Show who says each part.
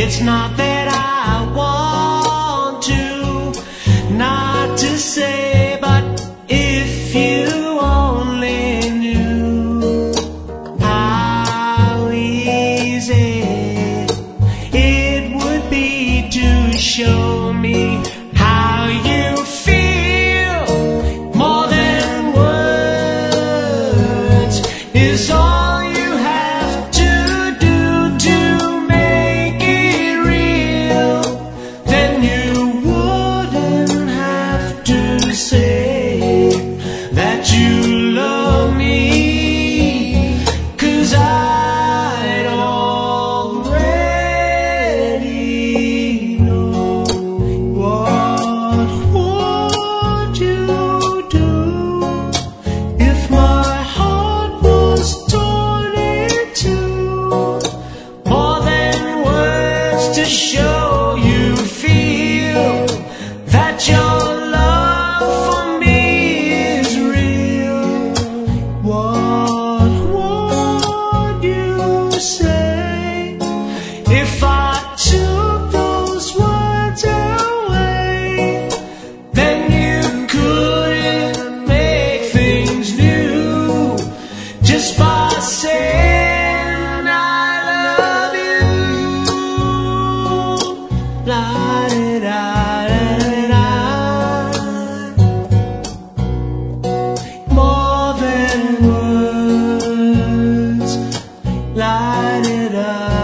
Speaker 1: It's not that I want to, not to say, but if you only knew how easy it would be to show me how you feel. More than words is all you have to do to make it real. Then you wouldn't have to say that you love me, 'cause I'd already know. What would you do if my heart was torn in two? More than words to show you feel that your love for me is real. What would you say if I took those words away? Then you couldn't make things new just by saying I love you. La-di-da-da-da-da. More than words. La-di-da.